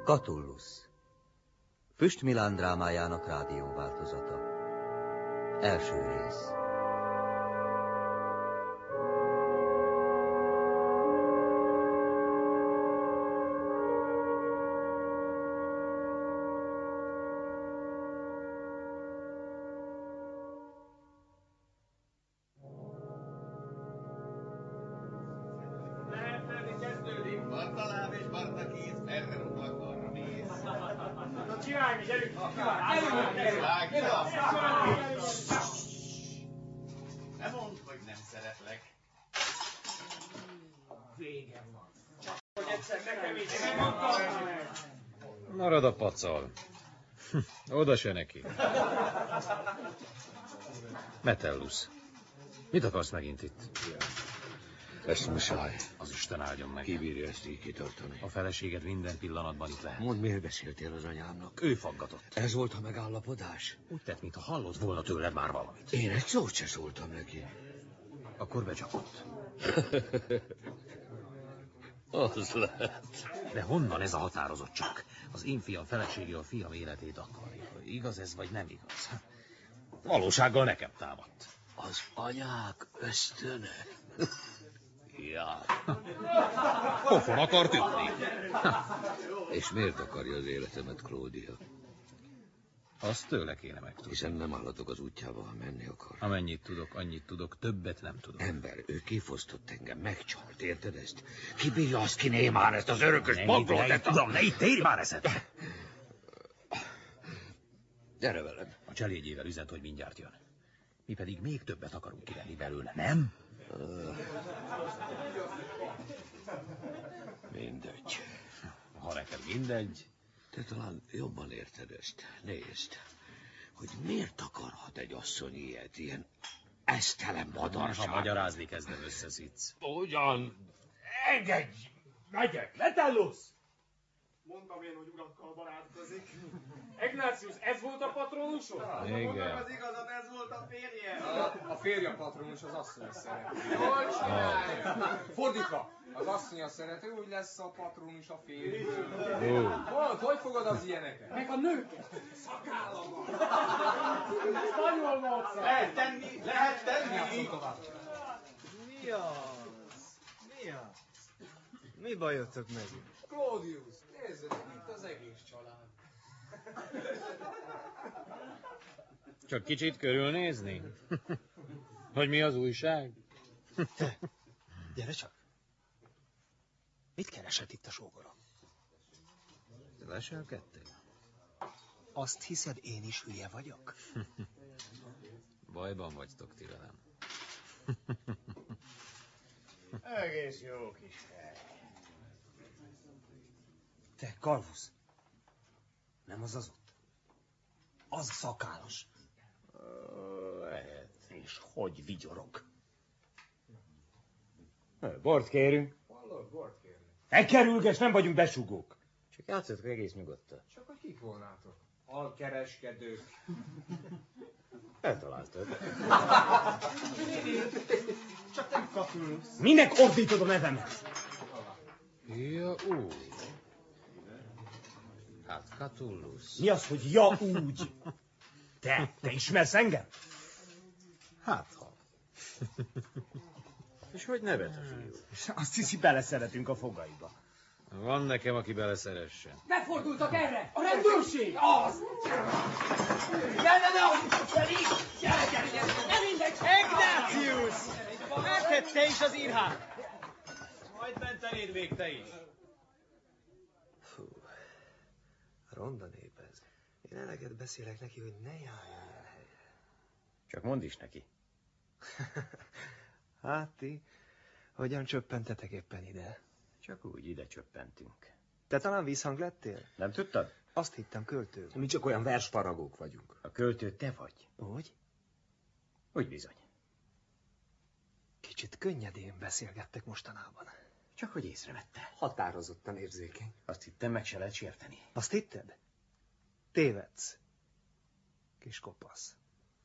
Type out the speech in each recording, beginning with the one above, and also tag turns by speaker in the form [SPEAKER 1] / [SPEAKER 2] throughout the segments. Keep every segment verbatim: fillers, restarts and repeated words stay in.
[SPEAKER 1] Catullus. Füst Milán drámájának rádióváltozata. Első rész.
[SPEAKER 2] Ne mondd, hogy nem szeretlek. Vége van. Csak hogy egyszer nekem is megmondtam.
[SPEAKER 3] Marad a pacal. Oda se neki. Metellus, mit akarsz megint itt?
[SPEAKER 4] Ezt muszáj.
[SPEAKER 3] Az Isten áldjon meg.
[SPEAKER 4] Ki bírja ezt így kitartani?
[SPEAKER 3] A feleséged minden pillanatban itt lehet.
[SPEAKER 4] Mondd, miért beszéltél az anyámnak?
[SPEAKER 3] Ő faggatott.
[SPEAKER 4] Ez volt a megállapodás?
[SPEAKER 3] Úgy tett, mintha hallott volna tőled már valamit.
[SPEAKER 4] Én egy szót se szóltam neki.
[SPEAKER 3] Akkor becsapott.
[SPEAKER 4] Az lehet.
[SPEAKER 3] De honnan ez a határozottság? Az én fiam felesége a fiam életét akarja. Igaz ez, vagy nem igaz? Valósággal nekem támadt.
[SPEAKER 4] Az anyák ösztöne. Ja.
[SPEAKER 3] Pofon akart ütni.
[SPEAKER 4] És miért akarja az életemet, Claudia?
[SPEAKER 3] Azt tőle kéne megtudni.
[SPEAKER 4] Hiszen nem állatok az útjába, ha menni akar.
[SPEAKER 3] Amennyit tudok, annyit tudok, többet nem tudok.
[SPEAKER 4] Ember, ő kifosztott engem, megcsalt, érted ezt? Ki bírja azt kiné már ezt az örökös boglót?
[SPEAKER 3] Ne, tudom, ne itt érj már eszed!
[SPEAKER 4] Gyere velem.
[SPEAKER 3] A cselédjével üzent, hogy mindjárt jön. Mi pedig még többet akarunk kivenni belőle, nem?
[SPEAKER 4] Mindegy.
[SPEAKER 3] Ha neked mindegy...
[SPEAKER 4] Te talán jobban érted ezt. Nézd, hogy miért akarhat egy asszony ilyet, ilyen esztelen madarság.
[SPEAKER 3] Ha magyarázni kezdem, összeszitsz.
[SPEAKER 4] Ugyan...
[SPEAKER 2] Engedj! Megyek! Metellus! Mondtam én, hogy urakkal barátkozik. Ignácius, ez volt a patronusod?
[SPEAKER 3] Igen.
[SPEAKER 2] Az igazat, ez volt a férje.
[SPEAKER 5] A, a férje a patronus, az asszony a szerető. Jól csinálja. Fordítva, az asszony a szerető, úgy lesz a patronus a férje. Mondd, hogy fogod az ilyeneket?
[SPEAKER 2] Meg a nőket. Szakállama. Spanyol módszer. Lehet tenni, lehet tenni.
[SPEAKER 6] Mi az? Mi az? Mi bajotok megint?
[SPEAKER 5] Claudius, nézzük, itt az egész család.
[SPEAKER 3] Csak kicsit körülnézni? Hogy mi az újság?
[SPEAKER 6] Te, gyere csak. Mit keresett itt a sógorom?
[SPEAKER 3] Leselkedtél?
[SPEAKER 6] Azt hiszed, én is hülye vagyok?
[SPEAKER 3] Bajban vagytok ti velem.
[SPEAKER 2] Egész jó kis fej.
[SPEAKER 6] Te, Calvus. Nem az az ott? Az szakállas.
[SPEAKER 3] Lehet.
[SPEAKER 6] És hogy vigyorog?
[SPEAKER 7] Bort kérünk.
[SPEAKER 5] Hallod, bort kérni.
[SPEAKER 7] Ne kerülges, nem vagyunk besugók.
[SPEAKER 3] Csak játszottok egész nyugodtan.
[SPEAKER 5] Csak hogy kik volnátok? Alkereskedők.
[SPEAKER 3] Eltaláltad.
[SPEAKER 2] Csak nem Catullus.
[SPEAKER 7] Minek ordítod a nevemet?
[SPEAKER 3] Ja, úgy. Hát Catullus.
[SPEAKER 7] Mi az, hogy ja úgy? Te, te ismersz engem?
[SPEAKER 3] Hát ha. És hogy nevet a fiú?
[SPEAKER 7] Azt hiszi, beleszeretünk a fogaiba.
[SPEAKER 3] Van nekem, aki beleszeressen.
[SPEAKER 2] Ne fordultak erre! A rendőrség! Az! Ne, ne, ne! Gyere, gyere, gyere, gyere! Ne mindegy!
[SPEAKER 6] Ignácius! Neked te is az írhát! Majd mentenéd még te is.
[SPEAKER 8] Fú, ronda nép ez. Én eleget beszélek neki, hogy ne járjon ilyen helyre.
[SPEAKER 3] Csak mondd is neki.
[SPEAKER 8] Hát ti, hogyan csöppentetek éppen ide?
[SPEAKER 3] Csak úgy ide csöppentünk.
[SPEAKER 8] Te talán vízhang lettél?
[SPEAKER 3] Nem tudtad?
[SPEAKER 8] Azt hittem költő.
[SPEAKER 7] Mi csak olyan versfaragók vagyunk.
[SPEAKER 3] A költő te vagy.
[SPEAKER 8] Úgy?
[SPEAKER 3] Úgy bizony.
[SPEAKER 8] Kicsit könnyedén beszélgettek mostanában.
[SPEAKER 3] Csak hogy észrevette.
[SPEAKER 7] Határozottan érzékeny.
[SPEAKER 3] Azt hittem, meg se lehet sérteni.
[SPEAKER 8] Azt hitted? Tévedsz. Kis kopasz.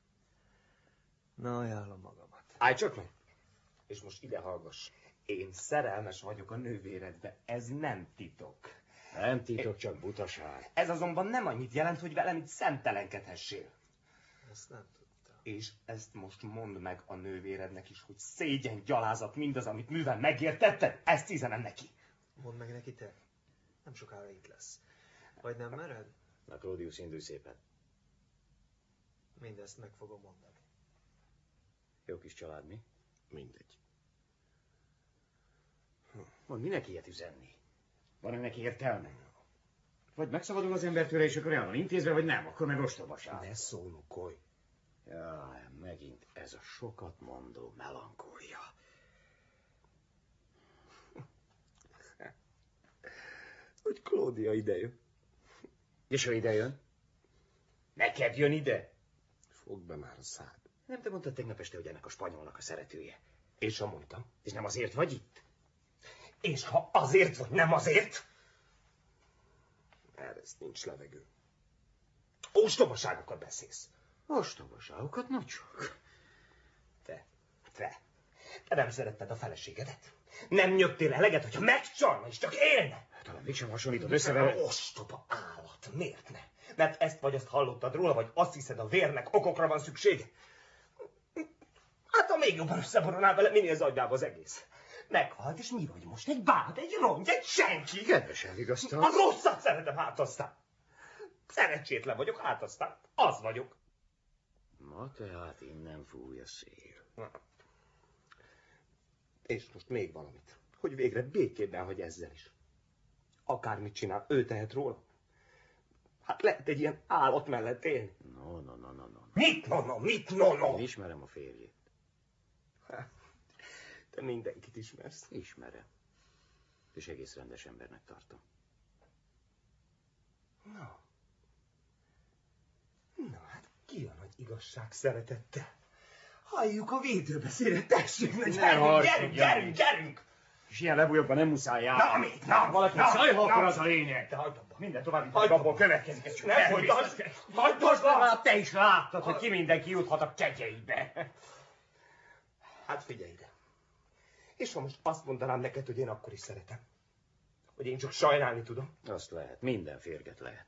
[SPEAKER 8] Na, ajánlom magamat.
[SPEAKER 7] Állj csak meg! És most ide hallgass. Én szerelmes vagyok a nővéredbe, ez nem titok.
[SPEAKER 3] Nem titok, csak butaság.
[SPEAKER 9] Ez azonban nem annyit jelent, hogy velem itt szemtelenkedhessél.
[SPEAKER 8] Ezt nem tudtam.
[SPEAKER 9] És ezt most mondd meg a nővérednek is, hogy szégyen, gyalázat mindaz, amit művel megértetted, ezt üzenem neki.
[SPEAKER 8] Mondd meg neki te. Nem sokára itt lesz. Vagy nem mered?
[SPEAKER 3] Na, Claudius, indulj szépen.
[SPEAKER 8] Mindezt meg fogom mondani.
[SPEAKER 3] Jó kis család, mi?
[SPEAKER 4] Mindegy.
[SPEAKER 3] Mondd, minek ilyet üzenni? Van ennek értelme? Vagy megszabadul az ember tőle, és akkor el van intézve, vagy nem, akkor meg ostobaság.
[SPEAKER 9] Ne szónokolj.
[SPEAKER 3] Jaj, megint ez a sokat mondó melankólia.
[SPEAKER 9] Hogy Claudia idejön.
[SPEAKER 3] És ha ide jön?
[SPEAKER 9] Neked jön ide?
[SPEAKER 4] Fogd be már a szád.
[SPEAKER 3] Nem te mondtad tegnap este, hogy ennek a spanyolnak a szeretője.
[SPEAKER 9] És ha mondtam.
[SPEAKER 3] És nem azért vagy itt?
[SPEAKER 9] És ha azért vagy nem azért?
[SPEAKER 4] Erre ezt nincs levegő.
[SPEAKER 9] Ostobaságokat beszélsz.
[SPEAKER 3] Ostobaságokat, na csak.
[SPEAKER 9] Te, te, te nem szeretted a feleségedet? Nem nyögtél eleget, hogyha megcsalna és csak élne?
[SPEAKER 3] Talán mégsem hasonlítod össze vele.
[SPEAKER 9] Ostoba állat, miért ne? Mert ezt vagy azt hallottad róla, vagy azt hiszed, a vérnek okokra van szüksége? Hát ha még jobban összeborulnál vele, minél az agyába az egész. Meghalt, és mi vagy most? Egy bád, egy rongy, egy senki?
[SPEAKER 3] Kedvesen vigasztal.
[SPEAKER 9] A rosszat szeretem, hát aztán. Szerencsétlen vagyok, hát aztán az vagyok.
[SPEAKER 3] Ma tehát innen fúj a szél.
[SPEAKER 9] És most még valamit, hogy végre békében hagy ezzel is. Akármit csinál, ő tehet róla. Hát lehet egy ilyen állat mellett élni.
[SPEAKER 3] No, no, no, no, no.
[SPEAKER 9] Mit no, no, mit no, no?
[SPEAKER 3] Én ismerem a férjét.
[SPEAKER 9] Hát, te mindenkit ismersz.
[SPEAKER 3] Ismerem. És egész rendes embernek tartom.
[SPEAKER 9] Na. Na, hát ki a nagy igazság szeretettel? Halljuk a védőbeszédet, tessék, na, gyerünk, gyerünk, gyerünk, gyerünk!
[SPEAKER 3] És ilyen lebújokban nem muszáj járni.
[SPEAKER 9] Na, mit, na,
[SPEAKER 3] Valaki szajha, akkor az a lényeg.
[SPEAKER 9] Te hagyd abba.
[SPEAKER 3] Minden további
[SPEAKER 9] Hagyd
[SPEAKER 3] abból
[SPEAKER 9] abba.
[SPEAKER 3] következik.
[SPEAKER 9] Ne folytasd! Hagyd
[SPEAKER 3] Most
[SPEAKER 9] abba!
[SPEAKER 3] már te is láttad, hogy ki mindenki juthat a kegyeibe.
[SPEAKER 9] Hát figyelj ide. És ha most azt mondanám neked, hogy én akkor is szeretem. Hogy én csak sajnálni tudom.
[SPEAKER 3] Azt lehet, minden férget lehet.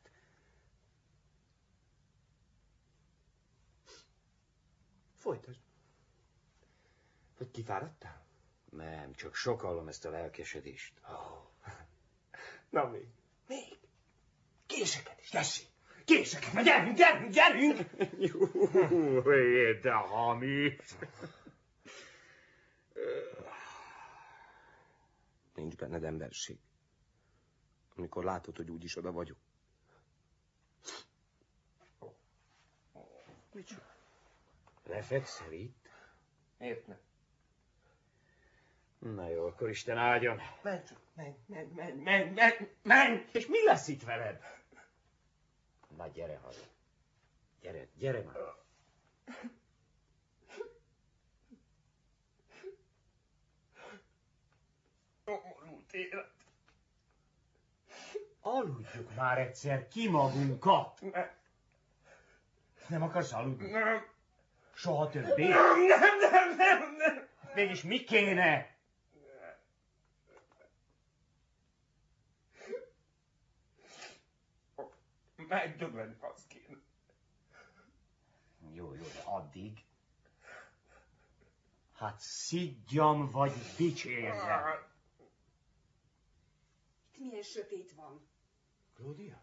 [SPEAKER 9] Folytasd. Hogy kifáradtál?
[SPEAKER 3] Nem, csak sokallom ezt a lelkesedést.
[SPEAKER 9] Oh. Na még. Még. Késekedés, tessék. Késekedés. Na gyerünk, gyerünk, gyerünk.
[SPEAKER 3] Jó, de hamis.
[SPEAKER 9] Nincs benned emberség. Amikor látod, hogy úgyis oda vagyok.
[SPEAKER 3] Micsoda? Lefekszel itt?
[SPEAKER 9] Miért ne?
[SPEAKER 3] Na jó, akkor Isten áldjon.
[SPEAKER 9] Menj csak, menj, menj, menj, menj, menj, menj!
[SPEAKER 3] És mi lesz itt veled? Na gyere haza. Gyere, gyere már.
[SPEAKER 9] Múlt élet.
[SPEAKER 3] Aludjuk már egyszer ki magunkat.
[SPEAKER 9] Ne.
[SPEAKER 3] Nem akarsz aludni?
[SPEAKER 9] Nem.
[SPEAKER 3] Soha többé?
[SPEAKER 9] Nem, nem, nem, nem, nem.
[SPEAKER 3] Mégis mi kéne?
[SPEAKER 9] Megdöbbenni, az kéne.
[SPEAKER 3] Jó, jó, de addig... Hát szidjam vagy dicsérjem.
[SPEAKER 10] Itt milyen sötét van.
[SPEAKER 3] Claudia?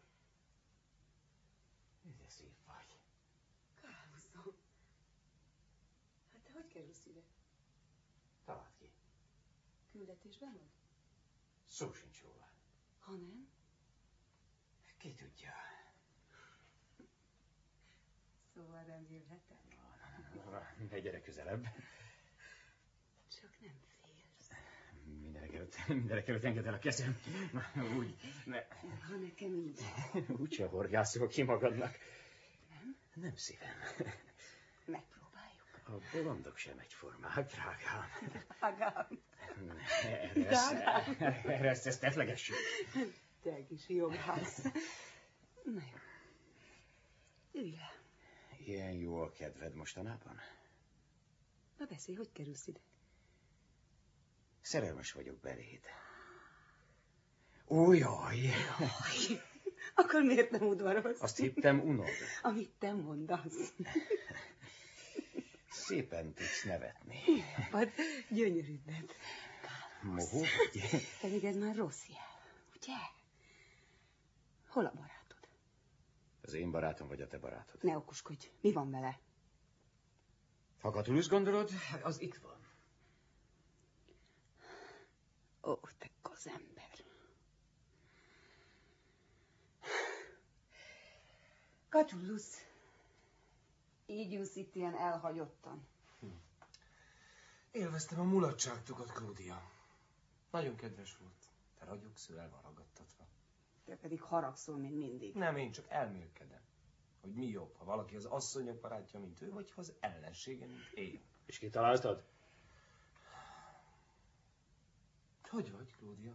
[SPEAKER 3] De szép vagy.
[SPEAKER 10] Kárhozom. Hát te hogy kerülsz ide?
[SPEAKER 3] Találd ki.
[SPEAKER 10] Küldetésben vagy?
[SPEAKER 3] Szó sincs róla.
[SPEAKER 10] Ha nem?
[SPEAKER 3] Ki tudja.
[SPEAKER 10] Szóval nem jöhetem.
[SPEAKER 3] Ne gyere közelebb.
[SPEAKER 10] Csak nem félsz.
[SPEAKER 3] Mindenek előtt, mindenek előtt engedd el a kezem. Úgy, ne.
[SPEAKER 10] Ha nekem így.
[SPEAKER 3] Úgyse horgászol ki magadnak.
[SPEAKER 10] Nem?
[SPEAKER 3] Nem szívem.
[SPEAKER 10] Megpróbáljuk.
[SPEAKER 3] A bolondok sem egyformák, drágám.
[SPEAKER 10] Drágám.
[SPEAKER 3] Erre ezt, erre ezt, ezt tetlegessük.
[SPEAKER 10] Te kis jogász. Na jó. Ülj le.
[SPEAKER 3] Ilyen jó a kedved mostanában?
[SPEAKER 10] Na beszélj, hogy kerülsz ide?
[SPEAKER 3] Szerelmes vagyok beléd.
[SPEAKER 9] Ó, jaj.
[SPEAKER 10] Jaj. Akkor miért nem udvarolsz?
[SPEAKER 9] Azt hittem, unod.
[SPEAKER 10] Amit te mondasz.
[SPEAKER 9] Szépen tudsz nevetni.
[SPEAKER 10] Vagy gyönyörűbbet.
[SPEAKER 9] Mohó?
[SPEAKER 10] Pedig ez már rossz jel, ugye? Hol a barátod?
[SPEAKER 9] Az én barátom vagy a te barátod?
[SPEAKER 10] Ne okoskodj, mi van vele?
[SPEAKER 9] Ha Catullus gondolod, az itt van.
[SPEAKER 10] Ó, te gazember. Catullus, így ülsz itt ilyen elhagyottan.
[SPEAKER 8] Hm. Élveztem a mulatságtokat, Claudia. Nagyon kedves volt. Te ragyogsz, ő el van ragadtatva.
[SPEAKER 10] Te pedig haragszol, mint mindig.
[SPEAKER 8] Nem, én csak elmélkedem. Hogy mi jobb, ha valaki az asszonyok barátja, mint ő, vagy ha az ellensége, mint én.
[SPEAKER 9] És kitaláltad?
[SPEAKER 8] Hogy vagy, Claudia?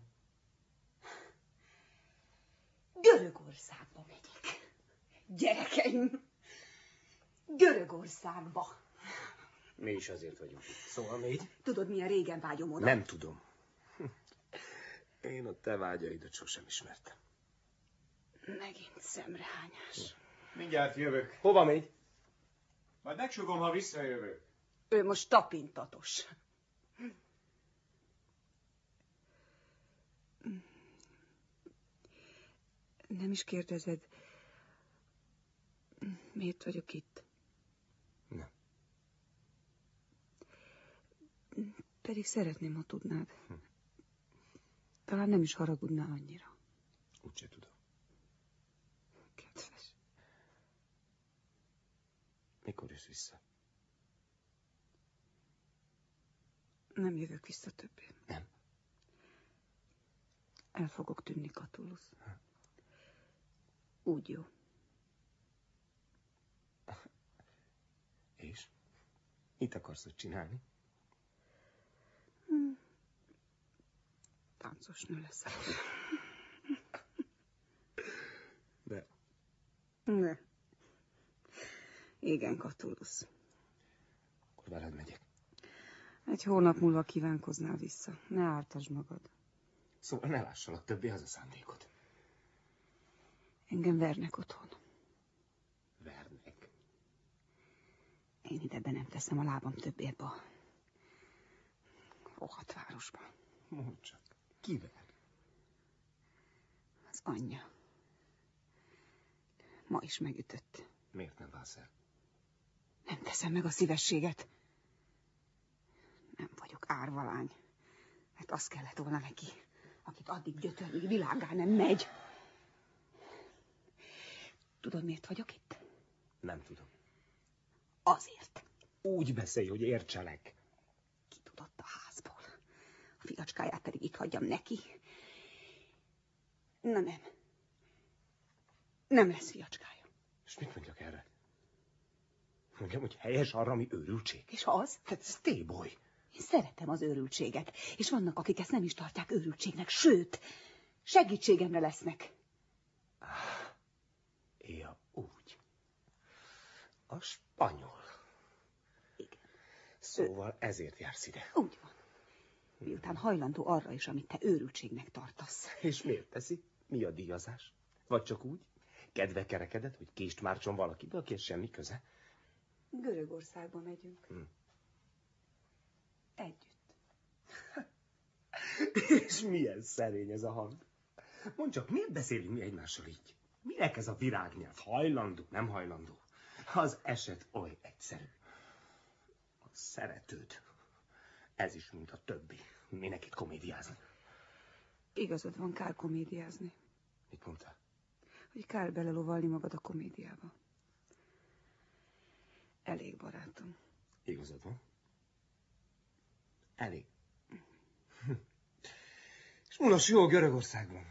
[SPEAKER 10] Görögországba megyek. Gyerekeim! Görögországba.
[SPEAKER 9] Mi is azért vagyunk itt. Szóval még?
[SPEAKER 10] Tudod, milyen régen vágyom oda?
[SPEAKER 9] Nem tudom. Én a te vágyaidat sosem ismertem.
[SPEAKER 10] Megint szemrehányás.
[SPEAKER 2] Mindjárt jövök.
[SPEAKER 9] Hova megy?
[SPEAKER 2] Majd megsugom, ha visszajövök.
[SPEAKER 10] Ő most tapintatos. Nem is kérdezed, miért vagyok itt?
[SPEAKER 9] Nem.
[SPEAKER 10] Pedig szeretném, ha tudnád. Hm. Talán nem is haragudnál annyira.
[SPEAKER 9] Úgyse tudom.
[SPEAKER 10] Kedves.
[SPEAKER 9] Mikor jössz vissza?
[SPEAKER 10] Nem jövök vissza többé.
[SPEAKER 9] Nem.
[SPEAKER 10] El fogok tűnni, Catullus. Úgy jó.
[SPEAKER 9] És? Mit akarsz ott csinálni?
[SPEAKER 10] Hmm. Táncos nő leszek.
[SPEAKER 9] De.
[SPEAKER 10] Ne. Igen, Catullus.
[SPEAKER 9] Akkor veled megyek.
[SPEAKER 10] Egy hónap múlva kívánkoznál vissza. Ne ártasd magad.
[SPEAKER 9] Szóval ne lássalak többé, az a szándékod.
[SPEAKER 10] Engem vernek otthon.
[SPEAKER 9] Vernek?
[SPEAKER 10] Én ide be nem teszem a lábam többé ebbe a rohadt városba.
[SPEAKER 9] Mondd csak. Ki ver?
[SPEAKER 10] Az anyja. Ma is megütött.
[SPEAKER 9] Miért nem válsz el?
[SPEAKER 10] Nem teszem meg a szívességet. Nem vagyok árvalány. Mert az kellett volna neki, akit addig gyötör, míg világá nem megy. Tudod, miért vagyok itt?
[SPEAKER 9] Nem tudom.
[SPEAKER 10] Azért.
[SPEAKER 9] Úgy beszélj, hogy értselek.
[SPEAKER 10] Ki tudott a házból. A fiacskáját pedig itt hagyjam neki. Na nem. Nem lesz fiacskája.
[SPEAKER 9] És mit mondjak erre? Mondjam, hogy helyes arra, ami őrültség.
[SPEAKER 10] És az?
[SPEAKER 9] Hát ez téboly.
[SPEAKER 10] Én szeretem az őrültséget. És vannak, akik ezt nem is tartják őrültségnek. Sőt, segítségemre lesznek.
[SPEAKER 9] Ah, ja, úgy. A spanyol.
[SPEAKER 10] Igen.
[SPEAKER 9] Szóval ezért jársz ide.
[SPEAKER 10] Úgy van. Miután hajlandó arra is, amit te őrültségnek tartasz.
[SPEAKER 9] És miért teszi? Mi a díjazás? Vagy csak úgy? Kedve kerekedett, hogy kést mártson valakibe, akihez semmi köze?
[SPEAKER 10] Görögországba megyünk.
[SPEAKER 9] Hm.
[SPEAKER 10] Együtt.
[SPEAKER 9] És milyen szerény ez a hang. Mondd csak, miért beszélünk mi egymással így? Minek ez a virágnyelv? Hajlandó, nem hajlandó? Az eset oly egyszerű. A szeretőd. Ez is, mint a többi. Minek itt komédiázni?
[SPEAKER 10] Igazad van, kár komédiázni.
[SPEAKER 9] Mit mondtál?
[SPEAKER 10] Hogy kár belelovalni magad a komédiába. Elég, barátom.
[SPEAKER 9] Igazad van. Elég. És mulas jó Görögországban.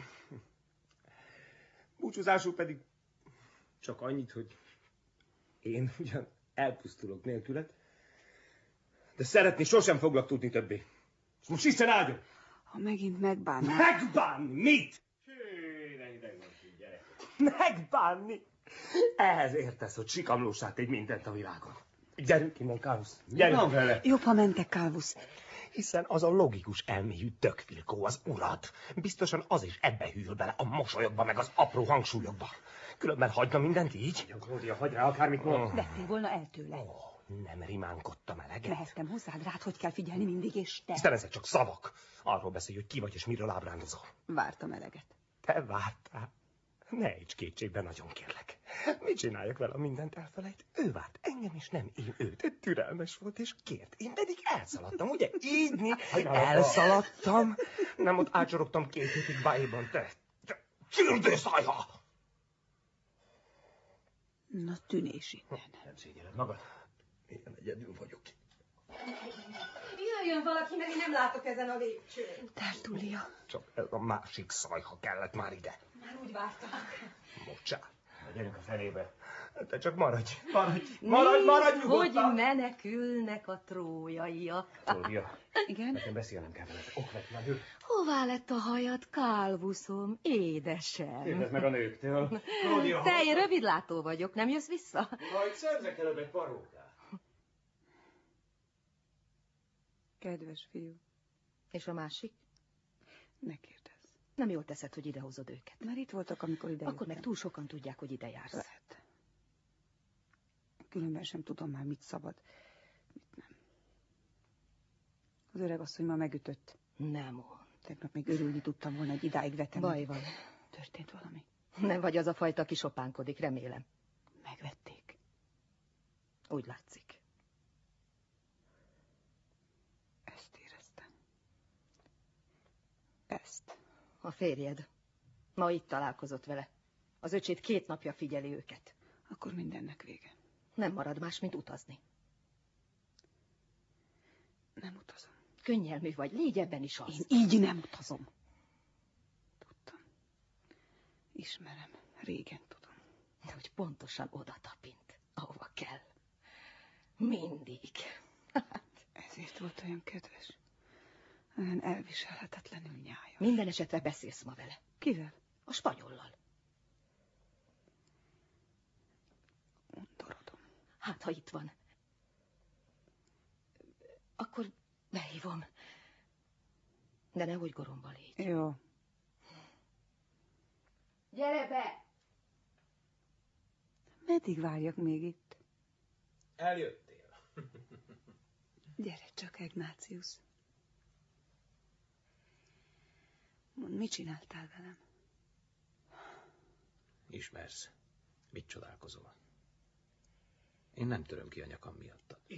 [SPEAKER 9] Búcsúzásul pedig csak annyit, hogy én ugyan elpusztulok nélküled, de szeretni sosem foglak tudni többé. És most Isten áldjon!
[SPEAKER 10] Ha megint megbánnál...
[SPEAKER 9] Megbánni? Mit?
[SPEAKER 2] Hű, de hideg van így, gyerek.
[SPEAKER 9] Megbánni? Ehhez értesz, hogy sikamlósát egy mindent a világon. Gyerünk innen, Kálvusz. Gyerünk.
[SPEAKER 2] Van vele?
[SPEAKER 10] Jobb, ha mentek, Kálvusz.
[SPEAKER 9] Hiszen az a logikus elméjű tökfilkó az urad. Biztosan az is ebbe hűl bele, a mosolyokba, meg az apró hangsúlyokba. Különben hagyna mindent így?
[SPEAKER 2] Ja, Claudia, hagyj rá akármit mond.
[SPEAKER 10] Vettél volna el tőle.
[SPEAKER 9] Oh, nem rimánkodtam eleget.
[SPEAKER 10] Mehettem hozzád, rád, hogy kell figyelni mindig, és te...
[SPEAKER 9] Aztán ezek csak szavak. Arról beszélj, hogy ki vagy és miről ábrándozol.
[SPEAKER 10] Vártam eleget.
[SPEAKER 9] Te vártál? Ne ejts kétségbe, nagyon kérlek. Mit csináljak vele, mindent elfelejt? Ő várt engem, és nem én őt. Ő türelmes volt, és kért. Én pedig elszaladtam, ugye? Így elszaladtam. Nem ott átsorogtam két hétig bájéban, te. te Fürdőszájha!
[SPEAKER 10] Na, tűnés innen.
[SPEAKER 2] Nem szégyeled magad.
[SPEAKER 9] Én egyedül vagyok.
[SPEAKER 11] Jöjjön valaki, mert én nem látok ezen a lépcsőn.
[SPEAKER 10] Tertulia.
[SPEAKER 9] Csak ez a másik szajha kellett már ide.
[SPEAKER 11] Már úgy vártalak.
[SPEAKER 9] Mocsá.
[SPEAKER 2] Gyerünk a fenébe.
[SPEAKER 9] Te csak maradj, maradj, maradj, maradj nyugodtan.
[SPEAKER 11] Hogy menekülnek a trójaiak.
[SPEAKER 2] Claudia,
[SPEAKER 10] Igen?
[SPEAKER 2] nekem beszélnem kell veled. Okvetlenül.
[SPEAKER 11] Hová lett a hajad, kálvuszom, édesem?
[SPEAKER 2] Kérdezd meg a nőktől. Claudia,
[SPEAKER 11] Te, én rövidlátó vagyok, nem jössz vissza?
[SPEAKER 2] majd szerzek előbb egy parókát.
[SPEAKER 10] Kedves fiú.
[SPEAKER 11] És a másik?
[SPEAKER 10] Ne kérdezz.
[SPEAKER 11] Nem jól teszed, hogy idehozod őket.
[SPEAKER 10] Már itt voltak, amikor ide
[SPEAKER 11] Akkor meg
[SPEAKER 10] jöttem.
[SPEAKER 11] túl sokan tudják, hogy ide jársz.
[SPEAKER 10] Lehet. Különben sem tudom már, mit szabad, mit nem. Az öreg asszony ma megütött.
[SPEAKER 11] Nem mond.
[SPEAKER 10] Tegnap még örülni tudtam volna, hogy idáig vetem.
[SPEAKER 11] Baj van.
[SPEAKER 10] Történt valami?
[SPEAKER 11] Nem vagy az a fajta, aki sopánkodik, remélem.
[SPEAKER 10] Megvették.
[SPEAKER 11] Úgy látszik.
[SPEAKER 10] Ezt éreztem. Ezt.
[SPEAKER 11] A férjed. Ma itt találkozott vele. Az öcsét két napja figyeli őket.
[SPEAKER 10] Akkor mindennek vége.
[SPEAKER 11] Nem marad más, mint utazni.
[SPEAKER 10] Nem utazom.
[SPEAKER 11] Könnyelmű vagy, légy ebben is az.
[SPEAKER 10] Én így nem utazom. Tudtam. Ismerem. Régen tudom.
[SPEAKER 11] De hogy pontosan oda tapint, ahova kell. Mindig.
[SPEAKER 10] Ezért volt olyan kedves. Olyan elviselhetetlenül nyájas.
[SPEAKER 11] Minden esetre beszélsz ma vele.
[SPEAKER 10] Kivel?
[SPEAKER 11] A spanyollal.
[SPEAKER 10] Undorodom.
[SPEAKER 11] Hát, ha itt van. Akkor behívom. De nehogy goromba légy.
[SPEAKER 10] Jó.
[SPEAKER 11] Gyere be!
[SPEAKER 10] Meddig várjak még itt?
[SPEAKER 2] Eljöttél.
[SPEAKER 10] Gyere csak, Egnácius. Mondd, mit csináltál velem?
[SPEAKER 3] Ismersz. Mit csodálkozol? Én nem töröm ki a nyakam miattad.